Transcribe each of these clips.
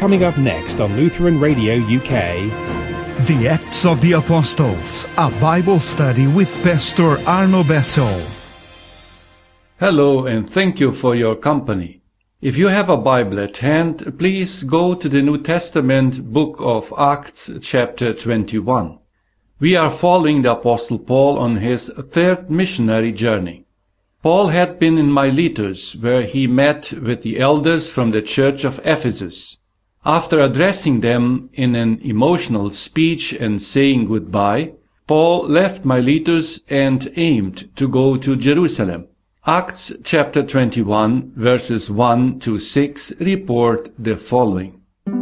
Coming up next on Lutheran Radio UK. The Acts of the Apostles, a Bible study with Pastor Arno Bessel. Hello and thank you for your company. If you have a Bible at hand, please go to the New Testament book of Acts chapter 21. We are following the Apostle Paul on his third missionary journey. Paul had been in Miletus, where he met with the elders from the church of Ephesus. After addressing them in an emotional speech and saying goodbye, Paul left Miletus and aimed to go to Jerusalem. Acts chapter 21 verses 1 to 6 report the following.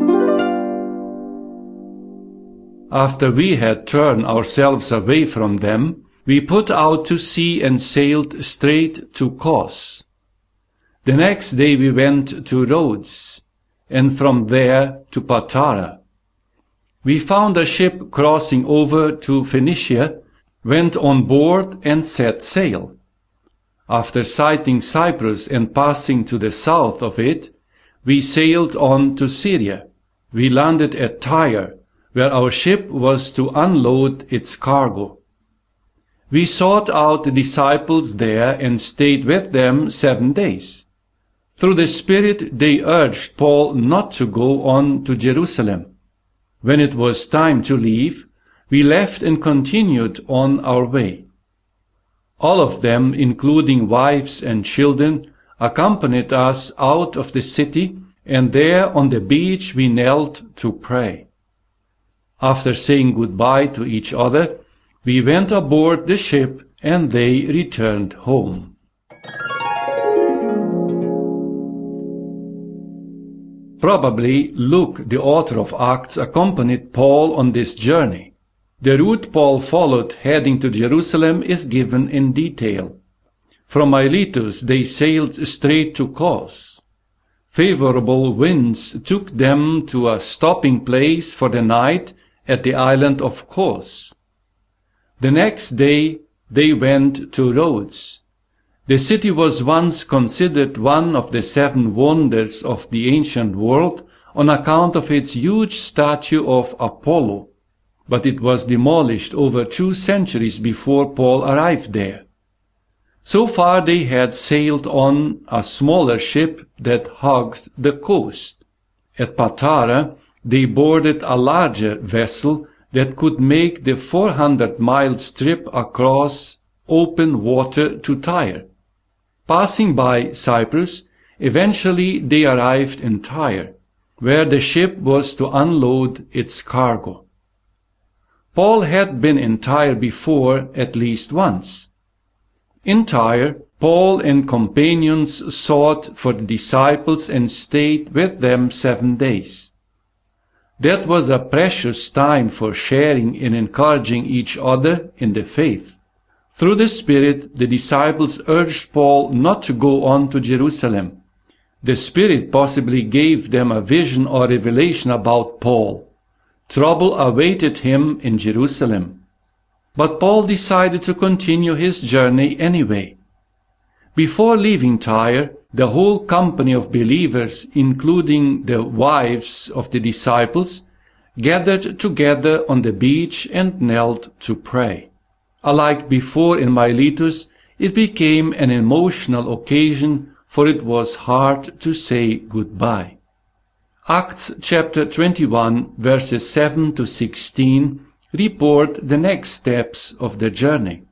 After we had turned ourselves away from them, we put out to sea and sailed straight to Kos. The next day we went to Rhodes, and from there to Patara. We found a ship crossing over to Phoenicia, went on board and set sail. After sighting Cyprus and passing to the south of it, we sailed on to Syria. We landed at Tyre, where our ship was to unload its cargo. We sought out the disciples there and stayed with them 7 days. Through the Spirit they urged Paul not to go on to Jerusalem. When it was time to leave, we left and continued on our way. All of them, including wives and children, accompanied us out of the city, and there on the beach we knelt to pray. After saying goodbye to each other, we went aboard the ship and they returned home. Probably Luke, the author of Acts, accompanied Paul on this journey. The route Paul followed heading to Jerusalem is given in detail. From Miletus they sailed straight to Kos. Favorable winds took them to a stopping place for the night at the island of Kos. The next day they went to Rhodes. The city was once considered one of the 7 wonders of the ancient world on account of its huge statue of Apollo, but it was demolished over 2 centuries before Paul arrived there. So far they had sailed on a smaller ship that hugged the coast. At Patara they boarded a larger vessel that could make the 400-mile trip across open water to Tyre. Passing by Cyprus, eventually they arrived in Tyre, where the ship was to unload its cargo. Paul had been in Tyre before at least once. In Tyre, Paul and companions sought for the disciples and stayed with them 7 days. That was a precious time for sharing and encouraging each other in the faith. Through the Spirit, the disciples urged Paul not to go on to Jerusalem. The Spirit possibly gave them a vision or revelation about Paul. Trouble awaited him in Jerusalem. But Paul decided to continue his journey anyway. Before leaving Tyre, the whole company of believers, including the wives of the disciples, gathered together on the beach and knelt to pray. Alike before in Miletus, it became an emotional occasion, for it was hard to say goodbye. Acts chapter 21 verses 7 to 16 report the next steps of the journey.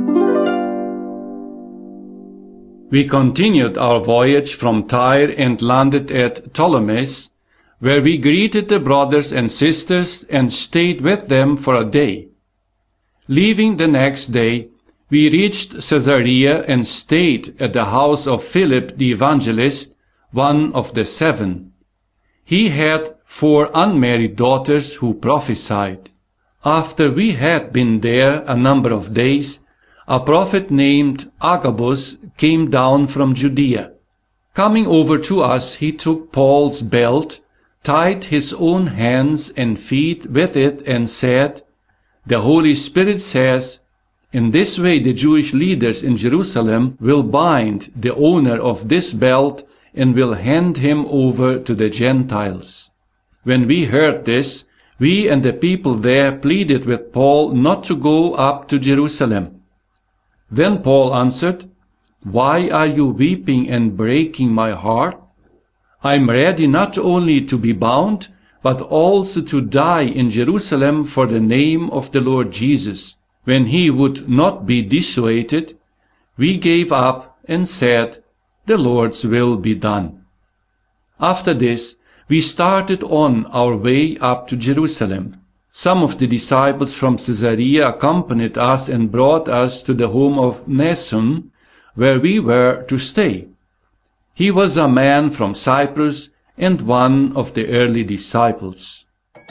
We continued our voyage from Tyre and landed at Ptolemais, where we greeted the brothers and sisters and stayed with them for a day. Leaving the next day, we reached Caesarea and stayed at the house of Philip the evangelist, one of the 7. He had 4 unmarried daughters who prophesied. After we had been there a number of days, a prophet named Agabus came down from Judea. Coming over to us, he took Paul's belt, tied his own hands and feet with it, and said, "The Holy Spirit says, in this way the Jewish leaders in Jerusalem will bind the owner of this belt and will hand him over to the Gentiles." When we heard this, we and the people there pleaded with Paul not to go up to Jerusalem. Then Paul answered, "Why are you weeping and breaking my heart? I am ready not only to be bound, but also to die in Jerusalem for the name of the Lord Jesus." When he would not be dissuaded, we gave up and said, "The Lord's will be done." After this, we started on our way up to Jerusalem. Some of the disciples from Caesarea accompanied us and brought us to the home of Mnason, where we were to stay. He was a man from Cyprus and one of the early disciples.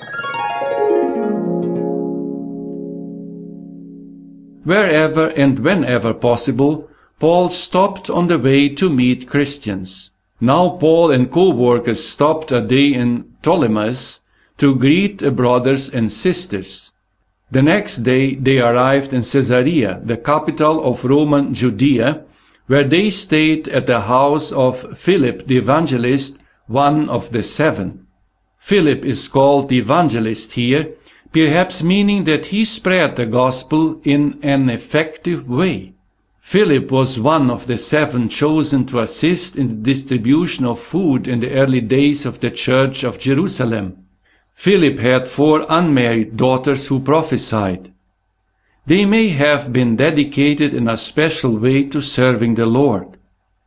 Wherever and whenever possible, Paul stopped on the way to meet Christians. Now Paul and co-workers stopped a day in Ptolemais to greet the brothers and sisters. The next day they arrived in Caesarea, the capital of Roman Judea, where they stayed at the house of Philip the evangelist, one of the 7. Philip is called the evangelist here, perhaps meaning that he spread the gospel in an effective way. Philip was one of the 7 chosen to assist in the distribution of food in the early days of the Church of Jerusalem. Philip had 4 unmarried daughters who prophesied. They may have been dedicated in a special way to serving the Lord.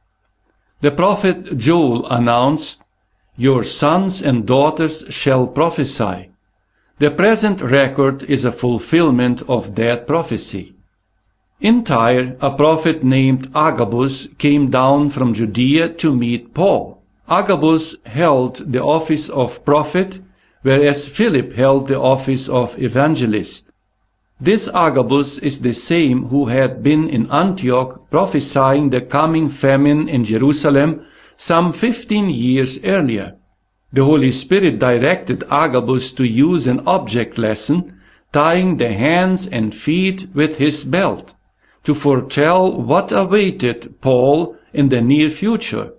The prophet Joel announced, "Your sons and daughters shall prophesy." The present record is a fulfillment of that prophecy. In Tyre, a prophet named Agabus came down from Judea to meet Paul. Agabus held the office of prophet, whereas Philip held the office of evangelist. This Agabus is the same who had been in Antioch prophesying the coming famine in Jerusalem some 15 years earlier. The Holy Spirit directed Agabus to use an object lesson, tying the hands and feet with his belt, to foretell what awaited Paul in the near future.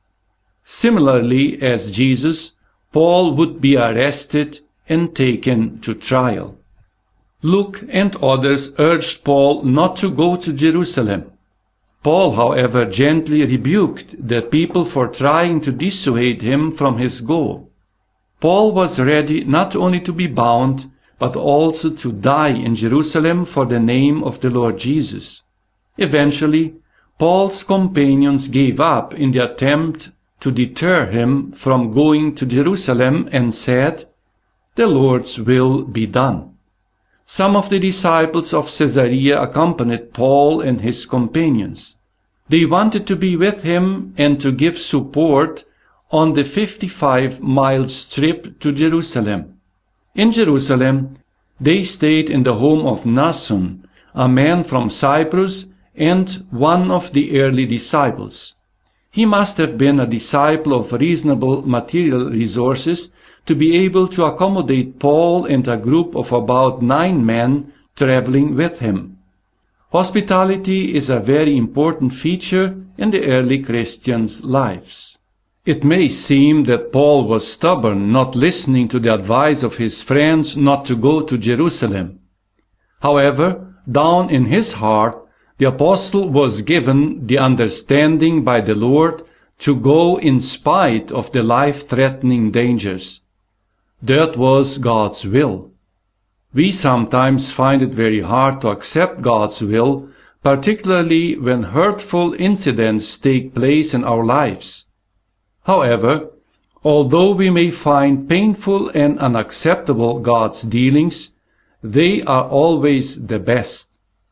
Similarly as Jesus, Paul would be arrested and taken to trial. Luke and others urged Paul not to go to Jerusalem. Paul, however, gently rebuked the people for trying to dissuade him from his goal. Paul was ready not only to be bound, but also to die in Jerusalem for the name of the Lord Jesus. Eventually, Paul's companions gave up in the attempt to deter him from going to Jerusalem and said, "The Lord's will be done." Some of the disciples of Caesarea accompanied Paul and his companions. They wanted to be with him and to give support on the 55-mile trip to Jerusalem. In Jerusalem, they stayed in the home of Mnason, a man from Cyprus and one of the early disciples. He must have been a disciple of reasonable material resources to be able to accommodate Paul and a group of about 9 men traveling with him. Hospitality is a very important feature in the early Christians' lives. It may seem that Paul was stubborn, not listening to the advice of his friends not to go to Jerusalem. However, down in his heart, the apostle was given the understanding by the Lord to go in spite of the life-threatening dangers. That was God's will. We sometimes find it very hard to accept God's will, particularly when hurtful incidents take place in our lives. However, although we may find painful and unacceptable God's dealings, they are always the best.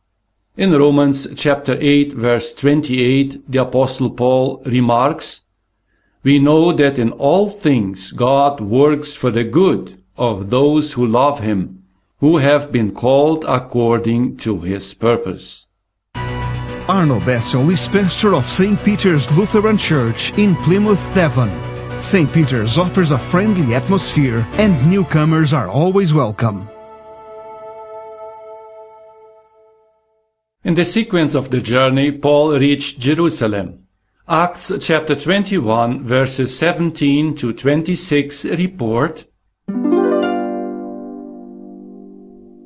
In Romans chapter 8, verse 28, the Apostle Paul remarks, "We know that in all things God works for the good of those who love Him, who have been called according to His purpose." Arno Bessel is pastor of St. Peter's Lutheran Church in Plymouth, Devon. St. Peter's offers a friendly atmosphere and newcomers are always welcome. In the sequence of the journey, Paul reached Jerusalem. Acts chapter 21 verses 17 to 26 report,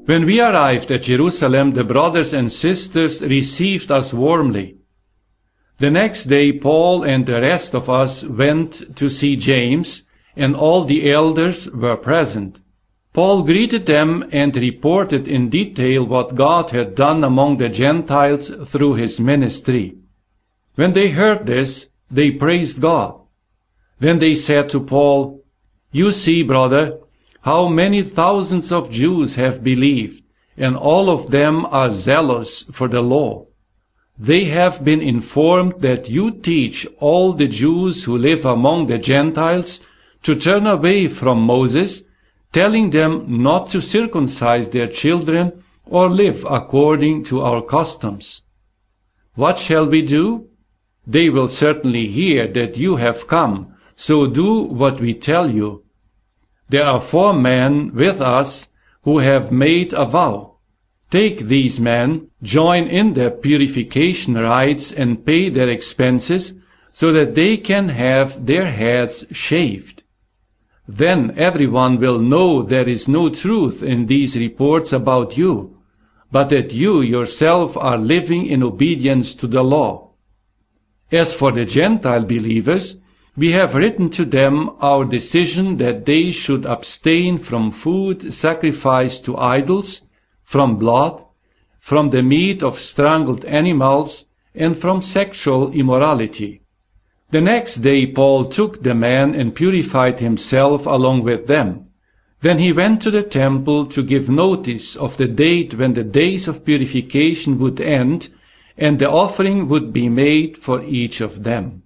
When we arrived at Jerusalem, the brothers and sisters received us warmly. The next day, Paul and the rest of us went to see James, and all the elders were present. Paul greeted them and reported in detail what God had done among the Gentiles through his ministry. When they heard this, they praised God. Then they said to Paul, "You see, brother, how many thousands of Jews have believed, and all of them are zealous for the law. They have been informed that you teach all the Jews who live among the Gentiles to turn away from Moses, telling them not to circumcise their children or live according to our customs. What shall we do? They will certainly hear that you have come, so do what we tell you. There are 4 men with us who have made a vow. Take these men, join in their purification rites and pay their expenses so that they can have their heads shaved. Then everyone will know there is no truth in these reports about you, but that you yourself are living in obedience to the law. As for the Gentile believers, we have written to them our decision that they should abstain from food sacrificed to idols, from blood, from the meat of strangled animals, and from sexual immorality." The next day Paul took the men and purified himself along with them. Then he went to the temple to give notice of the date when the days of purification would end, and the offering would be made for each of them.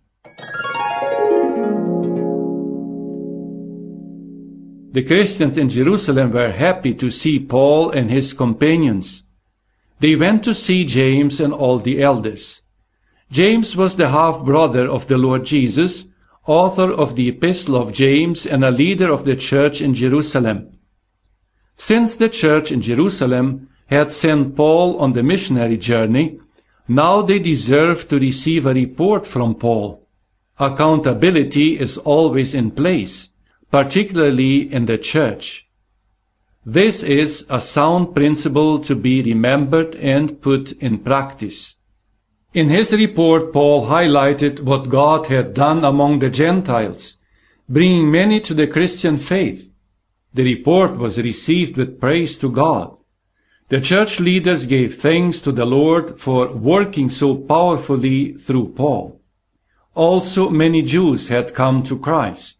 The Christians in Jerusalem were happy to see Paul and his companions. They went to see James and all the elders. James was the half-brother of the Lord Jesus, author of the Epistle of James and a leader of the church in Jerusalem. Since the church in Jerusalem had sent Paul on the missionary journey, now they deserved to receive a report from Paul. Accountability is always in place, particularly in the church. This is a sound principle to be remembered and put in practice. In his report, Paul highlighted what God had done among the Gentiles, bringing many to the Christian faith. The report was received with praise to God. The church leaders gave thanks to the Lord for working so powerfully through Paul. Also, many Jews had come to Christ.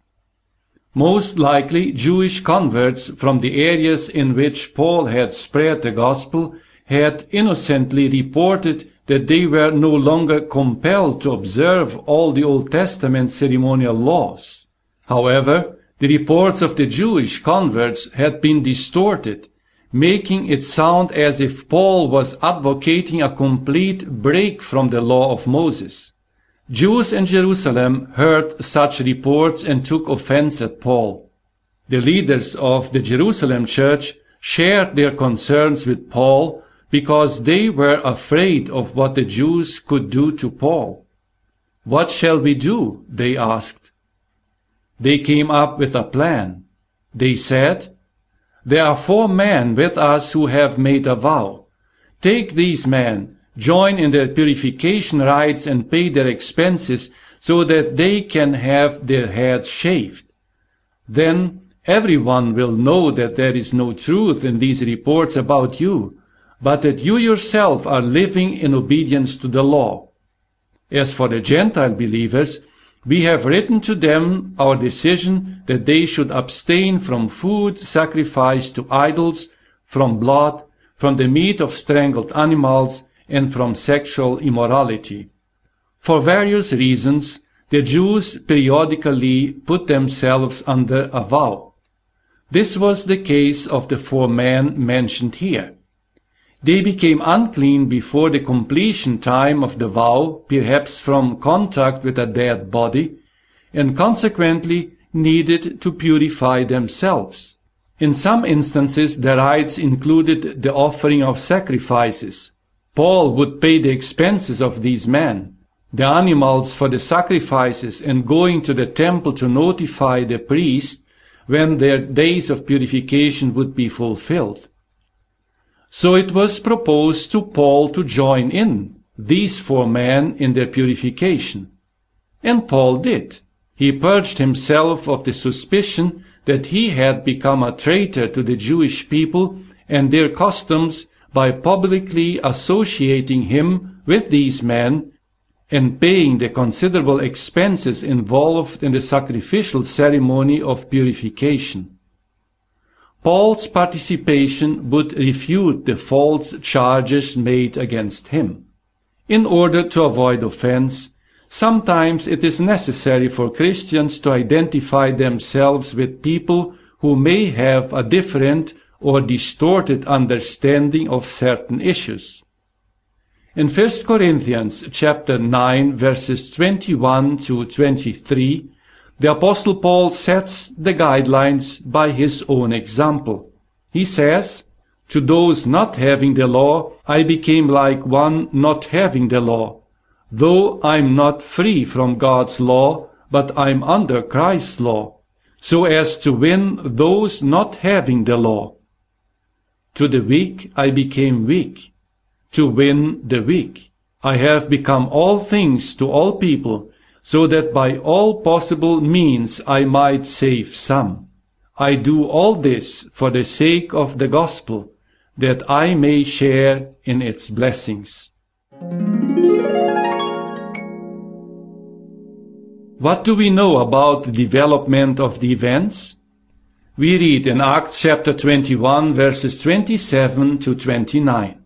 Most likely, Jewish converts from the areas in which Paul had spread the gospel had innocently reported that they were no longer compelled to observe all the Old Testament ceremonial laws. However, the reports of the Jewish converts had been distorted, making it sound as if Paul was advocating a complete break from the law of Moses. Jews in Jerusalem heard such reports and took offense at Paul. The leaders of the Jerusalem church shared their concerns with Paul because they were afraid of what the Jews could do to Paul. "What shall we do?" they asked. They came up with a plan. They said, "There are 4 men with us who have made a vow. Take these men, join in their purification rites and pay their expenses so that they can have their heads shaved. Then everyone will know that there is no truth in these reports about you, but that you yourself are living in obedience to the law. As for the Gentile believers, we have written to them our decision that they should abstain from food sacrificed to idols, from blood, from the meat of strangled animals, and from sexual immorality." For various reasons, the Jews periodically put themselves under a vow. This was the case of the 4 men mentioned here. They became unclean before the completion time of the vow, perhaps from contact with a dead body, and consequently needed to purify themselves. In some instances, the rites included the offering of sacrifices. Paul would pay the expenses of these men, the animals for the sacrifices, and going to the temple to notify the priest when their days of purification would be fulfilled. So it was proposed to Paul to join in these 4 men in their purification. And Paul did. He purged himself of the suspicion that he had become a traitor to the Jewish people and their customs by publicly associating him with these men and paying the considerable expenses involved in the sacrificial ceremony of purification. Paul's participation would refute the false charges made against him. In order to avoid offense, sometimes it is necessary for Christians to identify themselves with people who may have a different or distorted understanding of certain issues. In 1 Corinthians chapter 9 verses 21 to 23, the Apostle Paul sets the guidelines by his own example. He says, "To those not having the law, I became like one not having the law, though I'm not free from God's law, but I'm under Christ's law, so as to win those not having the law. To the weak I became weak, to win the weak. I have become all things to all people, so that by all possible means I might save some. I do all this for the sake of the gospel, that I may share in its blessings." What do we know about the development of the events? We read in Acts chapter 21 verses 27 to 29.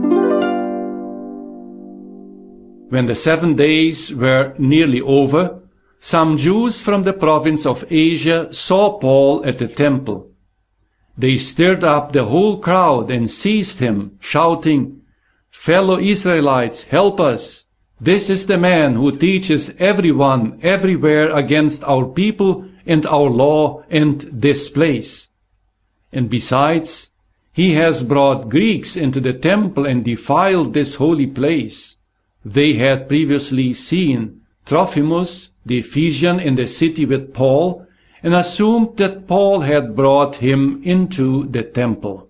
When the 7 days were nearly over, some Jews from the province of Asia saw Paul at the temple. They stirred up the whole crowd and seized him, shouting, "Fellow Israelites, help us! This is the man who teaches everyone everywhere against our people and our law and this place. And besides, he has brought Greeks into the temple and defiled this holy place." They had previously seen Trophimus, the Ephesian, in the city with Paul, and assumed that Paul had brought him into the temple.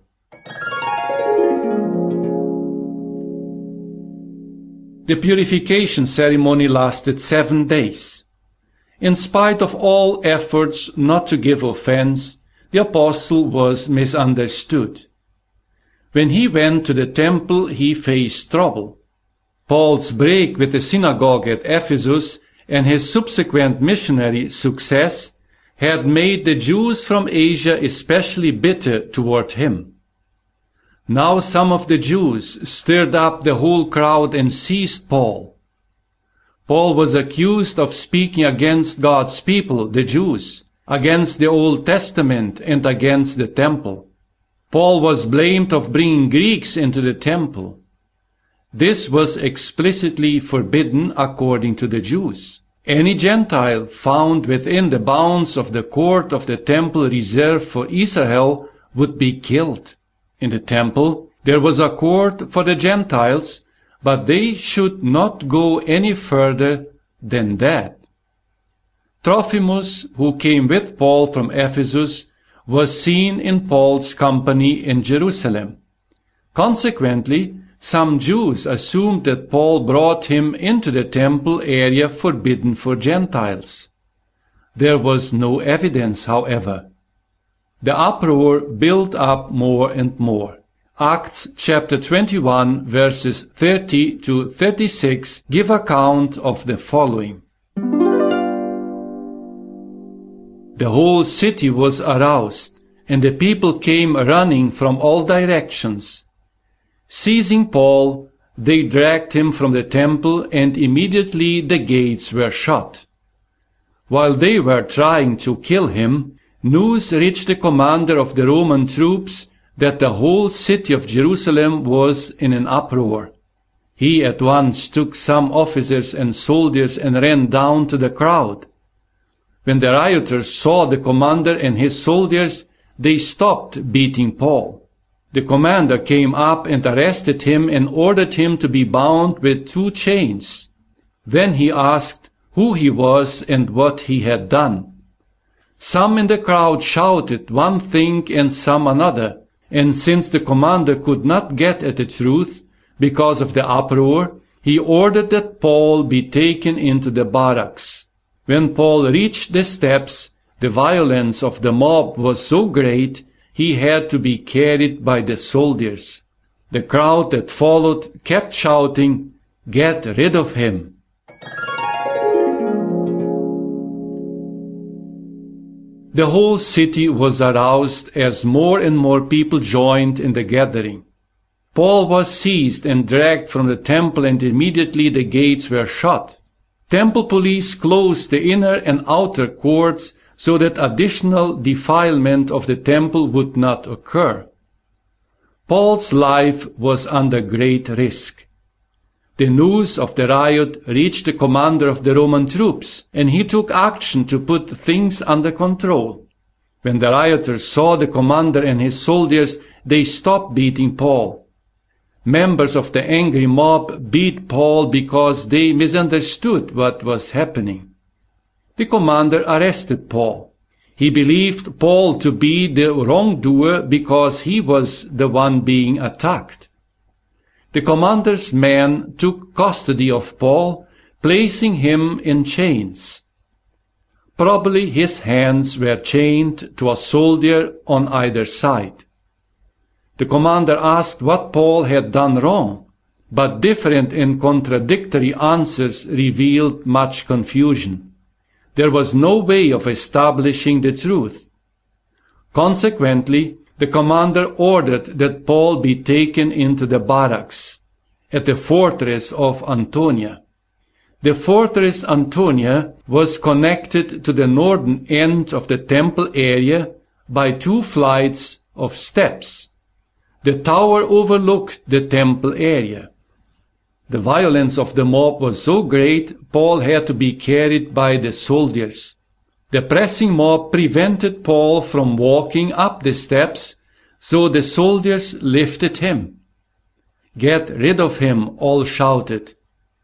The purification ceremony lasted 7 days. In spite of all efforts not to give offense, the apostle was misunderstood. When he went to the temple, he faced trouble. Paul's break with the synagogue at Ephesus and his subsequent missionary success had made the Jews from Asia especially bitter toward him. Now some of the Jews stirred up the whole crowd and seized Paul. Paul was accused of speaking against God's people, the Jews, against the Old Testament and against the temple. Paul was blamed of bringing Greeks into the temple. This was explicitly forbidden according to the Jews. Any Gentile found within the bounds of the court of the temple reserved for Israel would be killed. In the temple, there was a court for the Gentiles, but they should not go any further than that. Trophimus, who came with Paul from Ephesus, was seen in Paul's company in Jerusalem. Consequently, some Jews assumed that Paul brought him into the temple area forbidden for Gentiles. There was no evidence, however. The uproar built up more and more. Acts chapter 21 verses 30 to 36 give account of the following. The whole city was aroused, and the people came running from all directions. Seizing Paul, they dragged him from the temple, and immediately the gates were shut. While they were trying to kill him, news reached the commander of the Roman troops that the whole city of Jerusalem was in an uproar. He at once took some officers and soldiers and ran down to the crowd. When the rioters saw the commander and his soldiers, they stopped beating Paul. The commander came up and arrested him and ordered him to be bound with 2 chains. Then he asked who he was and what he had done. Some in the crowd shouted one thing and some another, and since the commander could not get at the truth because of the uproar, he ordered that Paul be taken into the barracks. When Paul reached the steps, the violence of the mob was so great, he had to be carried by the soldiers. The crowd that followed kept shouting, "Get rid of him!" The whole city was aroused as more and more people joined in the gathering. Paul was seized and dragged from the temple, and immediately the gates were shut. Temple police closed the inner and outer courts so that additional defilement of the temple would not occur. Paul's life was under great risk. The news of the riot reached the commander of the Roman troops, and he took action to put things under control. When the rioters saw the commander and his soldiers, they stopped beating Paul. Members of the angry mob beat Paul because they misunderstood what was happening. The commander arrested Paul. He believed Paul to be the wrongdoer because he was the one being attacked. The commander's men took custody of Paul, placing him in chains. Probably his hands were chained to a soldier on either side. The commander asked what Paul had done wrong, but different and contradictory answers revealed much confusion. There was no way of establishing the truth. Consequently, the commander ordered that Paul be taken into the barracks at the fortress of Antonia. The fortress Antonia was connected to the northern end of the temple area by 2 flights of steps. The tower overlooked the temple area. The violence of the mob was so great, Paul had to be carried by the soldiers. The pressing mob prevented Paul from walking up the steps, so the soldiers lifted him. "Get rid of him," all shouted.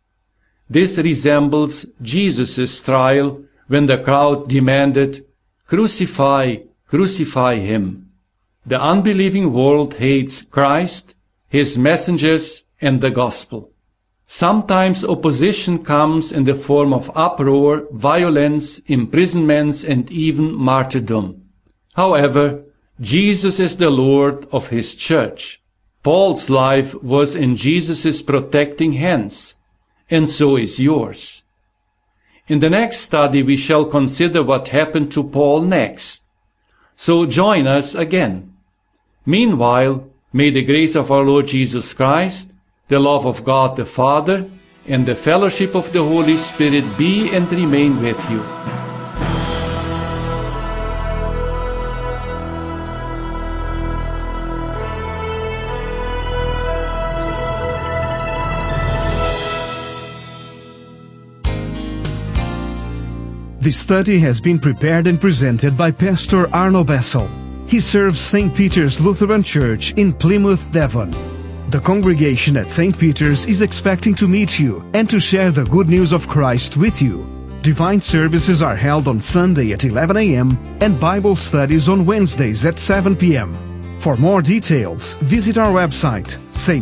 This resembles Jesus' trial when the crowd demanded, "Crucify, crucify him." The unbelieving world hates Christ, his messengers, and the gospel. Sometimes opposition comes in the form of uproar, violence, imprisonments, and even martyrdom. However, Jesus is the Lord of his church. Paul's life was in Jesus' protecting hands, and so is yours. In the next study we shall consider what happened to Paul next. So join us again. Meanwhile, may the grace of our Lord Jesus Christ, the love of God the Father, and the fellowship of the Holy Spirit be and remain with you. This study has been prepared and presented by Pastor Arno Bessel. He serves St. Peter's Lutheran Church in Plymouth, Devon. The congregation at St. Peter's is expecting to meet you and to share the good news of Christ with you. Divine services are held on Sunday at 11 a.m. and Bible studies on Wednesdays at 7 p.m. For more details, visit our website,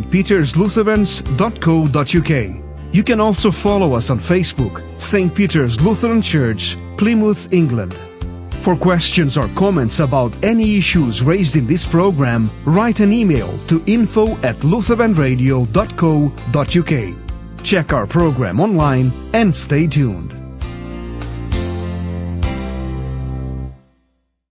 stpeterslutherans.co.uk. You can also follow us on Facebook, St. Peter's Lutheran Church, Plymouth, England. For questions or comments about any issues raised in this program, write an email to info@lutheranradio.co.uk. Check our program online and stay tuned.